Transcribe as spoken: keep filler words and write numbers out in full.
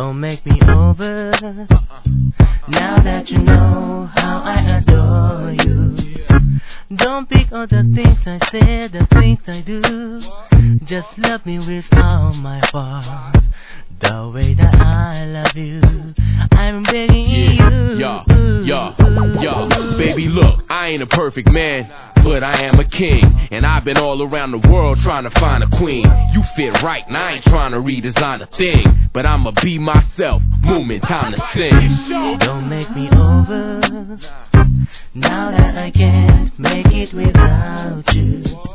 Don't make me over. Now that you know how I adore you. Don't pick all the things I say, the things I do. Just love me with all my heart, the way that I love you. I'm begging yeah, you. Yeah, yeah, yeah. Baby, look, I ain't a perfect man, but I am a king. And I've been all around the world trying to find a queen. You fit right, and I ain't trying to redesign a thing. But I'ma be myself, movement, time to sing. Don't make me over. Now that I can't make it without you.